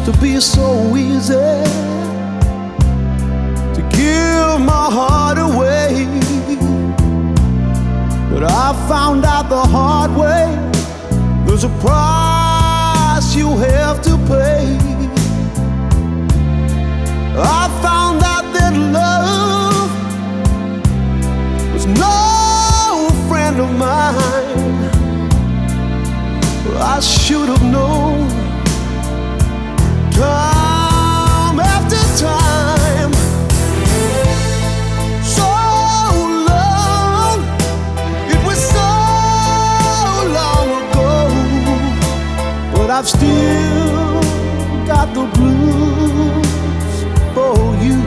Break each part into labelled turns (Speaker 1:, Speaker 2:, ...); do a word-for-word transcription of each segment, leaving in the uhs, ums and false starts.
Speaker 1: to be so easy to give my heart away, but I found out the hard way there's a price you have to pay. I found out that love was no friend of mine. I should have known time after time. So long, it was so long ago, but I've still got the blues for you.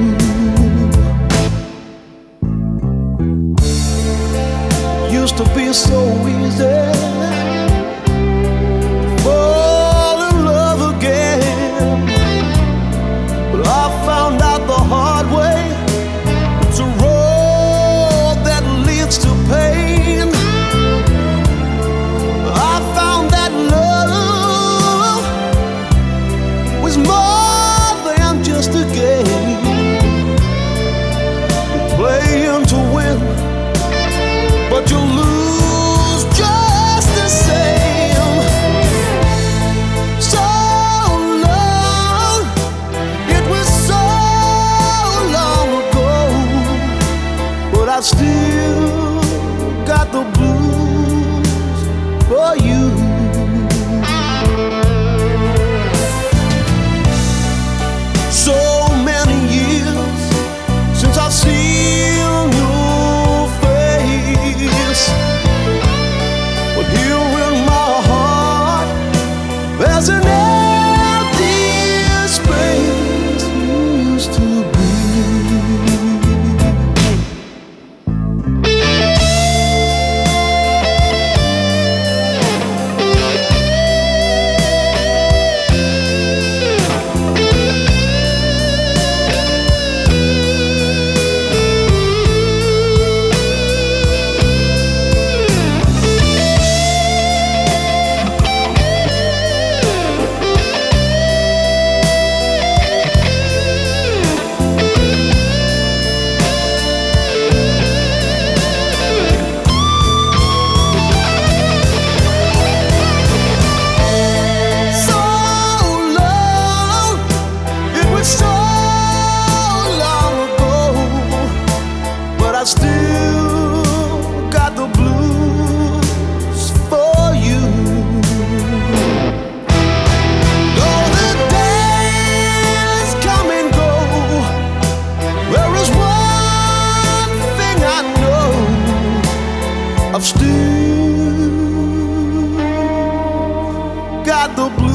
Speaker 1: Used to be so easy fall in love again, but I found out the hard way it's a road that leads to pain. I found that love was more than just a game, playing to win, but you lose just the same. So long, it was so long ago, but I've still got the blues for you. So many years since I've seen your face, but here in my heart there's an empty space you used to be. I still got the blues for you. Though the days come and go, there is one thing I know, I've still got the blues.